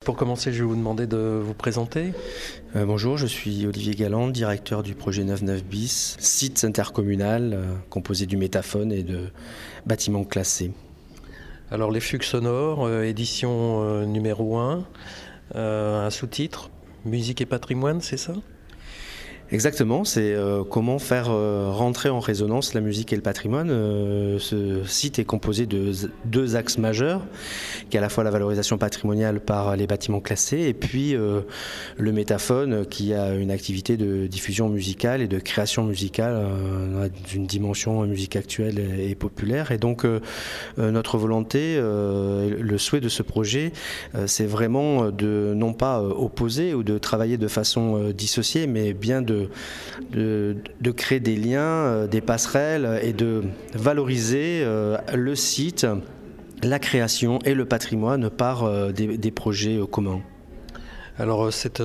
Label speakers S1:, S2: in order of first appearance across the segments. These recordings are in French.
S1: Pour commencer, je vais vous demander de vous présenter.
S2: Bonjour, je suis Olivier Galland, directeur du projet 99 bis, site intercommunal composé du métaphone et de bâtiments classés.
S1: Alors les fugues sonores, édition numéro 1, un sous-titre, musique et patrimoine, c'est ça ?
S2: Exactement, c'est comment faire rentrer en résonance la musique et le patrimoine. Ce site est composé de deux axes majeurs, qui est à la fois la valorisation patrimoniale par les bâtiments classés et puis le métaphone qui a une activité de diffusion musicale et de création musicale d'une dimension musique actuelle et populaire. Et donc notre volonté, le souhait de ce projet, c'est vraiment de non pas opposer ou de travailler de façon dissociée, mais bien de créer des liens, des passerelles et de valoriser le site, la création et le patrimoine par des projets communs.
S1: Alors cet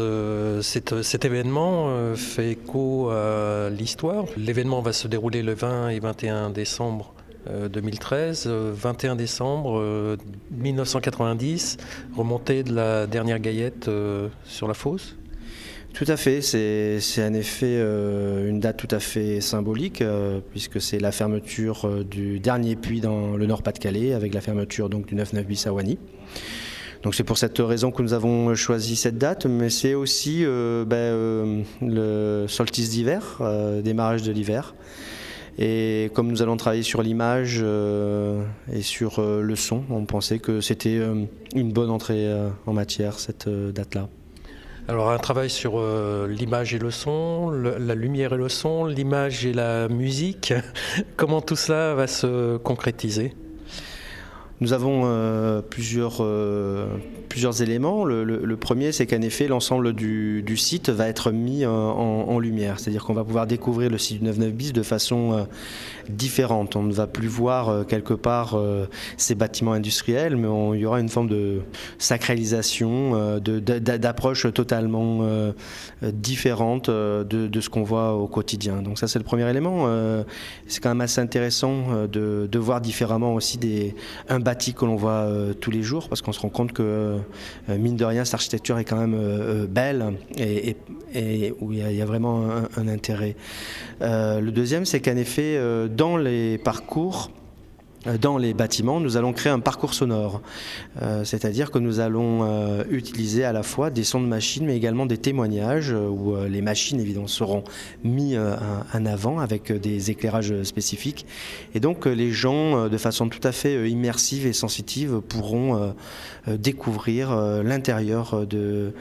S1: événement fait écho à l'histoire. L'événement va se dérouler le 20 et 21 décembre 2013, 21 décembre 1990, remontée de la dernière Gaillette sur la fosse.
S2: Tout à fait, c'est en effet une date tout à fait symbolique puisque c'est la fermeture du dernier puits dans le Nord-Pas-de-Calais avec la fermeture donc du 99 bis à Wany. Donc c'est pour cette raison que nous avons choisi cette date, mais c'est aussi le solstice d'hiver, démarrage de l'hiver. Et comme nous allons travailler sur l'image et sur le son, on pensait que c'était une bonne entrée en matière cette date-là.
S1: Alors un travail sur l'image et le son, la lumière et le son, l'image et la musique. Comment tout cela va se concrétiser ?
S2: Nous avons plusieurs éléments. Le premier, c'est qu'en effet, l'ensemble du site va être mis en lumière. C'est-à-dire qu'on va pouvoir découvrir le site du 99 bis de façon différente. On ne va plus voir quelque part ces bâtiments industriels, mais il y aura une forme de sacralisation, d'approche totalement différente de ce qu'on voit au quotidien. Donc ça, c'est le premier élément. C'est quand même assez intéressant de voir différemment aussi un bâti que l'on voit tous les jours, parce qu'on se rend compte que mine de rien cette architecture est quand même belle et où il y a vraiment un intérêt. Le deuxième, c'est qu'en effet dans les parcours, dans les bâtiments, nous allons créer un parcours sonore, c'est-à-dire que nous allons utiliser à la fois des sons de machines, mais également des témoignages où les machines évidemment seront mis en avant avec des éclairages spécifiques. Et donc les gens, de façon tout à fait immersive et sensitive, pourront découvrir l'intérieur du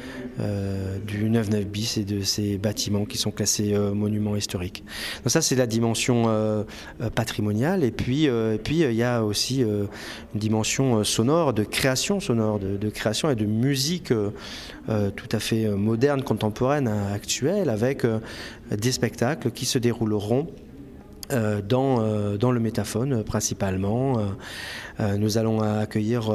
S2: 99 bis et de ces bâtiments qui sont classés monuments historiques. Donc ça, c'est la dimension patrimoniale. Et puis il y a aussi une dimension sonore, de création sonore, de création et de musique tout à fait moderne, contemporaine, actuelle, avec des spectacles qui se dérouleront dans le métaphone principalement. Nous allons accueillir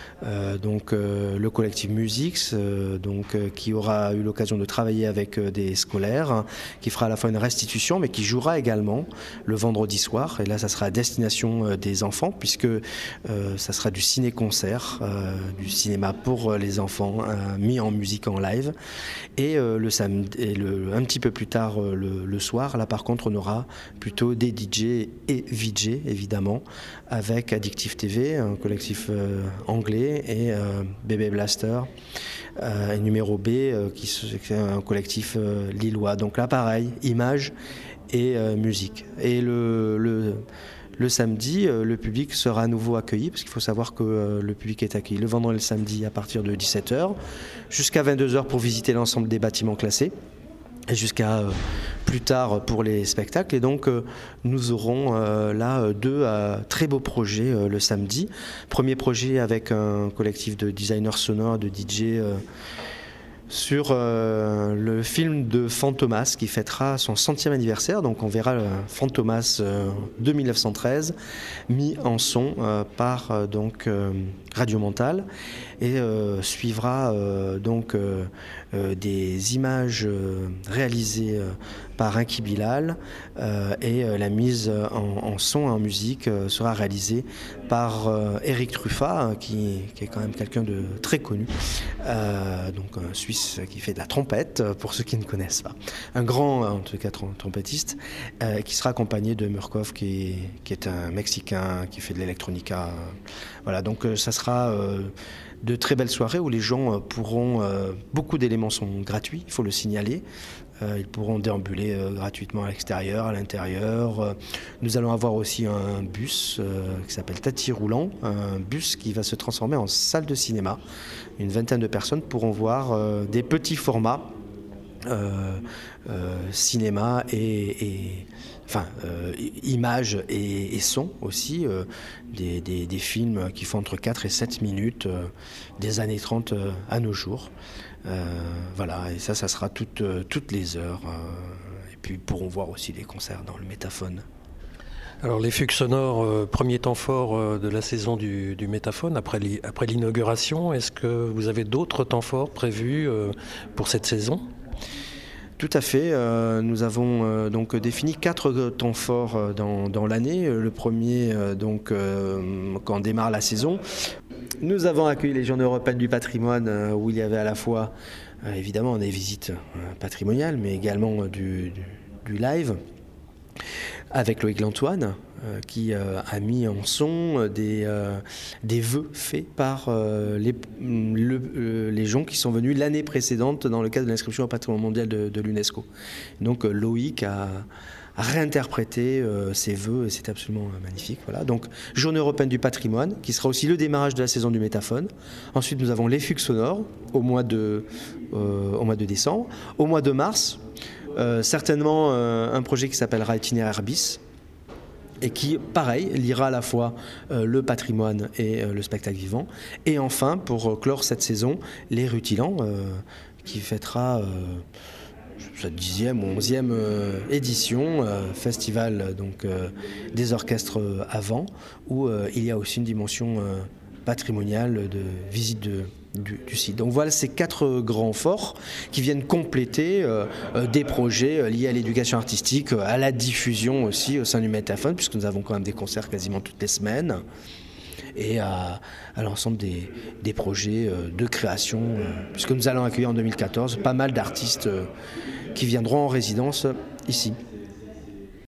S2: le collectif Musix qui aura eu l'occasion de travailler avec des scolaires, qui fera à la fois une restitution mais qui jouera également le vendredi soir, et là ça sera à destination des enfants puisque ça sera du ciné-concert, du cinéma pour les enfants mis en musique en live, et le samedi et un petit peu plus tard le soir, là par contre on aura plutôt des DJ et VJ évidemment, avec Addictive TV, un collectif anglais, et Bébé Blaster et Numéro B qui est un collectif lillois. Donc là pareil, image et musique. Et le samedi, le public sera à nouveau accueilli, parce qu'il faut savoir que le public est accueilli le vendredi et le samedi à partir de 17h jusqu'à 22h pour visiter l'ensemble des bâtiments classés, et jusqu'à plus tard pour les spectacles. Et donc nous aurons là deux très beaux projets le samedi. Premier projet avec un collectif de designers sonores, de DJ sur le film de Fantomas qui fêtera son 100e anniversaire. Donc on verra Fantomas de 1913 mis en son par Radio Mental, et suivra des images réalisées par Inki Bilal et la mise en son et en musique sera réalisée par Eric Truffat, qui est quand même quelqu'un de très connu, donc un Suisse qui fait de la trompette, pour ceux qui ne connaissent pas. Un grand, en tout cas, trompettiste, qui sera accompagné de Murkov, qui est un Mexicain qui fait de l'électronica. Voilà, donc ça sera de très belles soirées où les gens pourront... beaucoup d'éléments sont gratuits, il faut le signaler. Ils pourront déambuler gratuitement à l'extérieur, à l'intérieur. Nous allons avoir aussi un bus qui s'appelle Tati Roulant, un bus qui va se transformer en salle de cinéma. Une vingtaine de personnes pourront voir des petits formats cinéma images et son aussi, des films qui font entre 4 et 7 minutes des années 30 à nos jours. Voilà, et ça sera toutes les heures. Et puis ils pourront voir aussi les concerts dans le Métaphone.
S1: Alors les fugues sonores, premier temps fort de la saison du Métaphone, après l'inauguration, est-ce que vous avez d'autres temps forts prévus pour cette saison ?
S2: Tout à fait. Nous avons donc défini 4 temps forts dans l'année. Le premier, quand démarre la saison, nous avons accueilli les Journées européennes du patrimoine, où il y avait à la fois, évidemment, des visites patrimoniales, mais également du live, avec Loïc Lantoine, qui a mis en son des vœux faits par les gens qui sont venus l'année précédente dans le cadre de l'inscription au patrimoine mondial de l'UNESCO. Donc Loïc a réinterprété ses vœux et c'est absolument magnifique. Voilà. Donc Journée européenne du patrimoine, qui sera aussi le démarrage de la saison du Métaphone. Ensuite, nous avons les fugues sonores au mois de décembre. Au mois de mars, certainement un projet qui s'appellera Itinéraire bis et qui, pareil, liera à la fois le patrimoine et le spectacle vivant. Et enfin, pour clore cette saison, les Rutilants, qui fêtera sa 10e ou 11e édition, festival des orchestres avant, où il y a aussi une dimension patrimoniale de visite du site. Donc voilà ces 4 grands forts qui viennent compléter des projets liés à l'éducation artistique, à la diffusion aussi au sein du Métaphone, puisque nous avons quand même des concerts quasiment toutes les semaines, et à l'ensemble des projets de création, puisque nous allons accueillir en 2014 pas mal d'artistes qui viendront en résidence ici.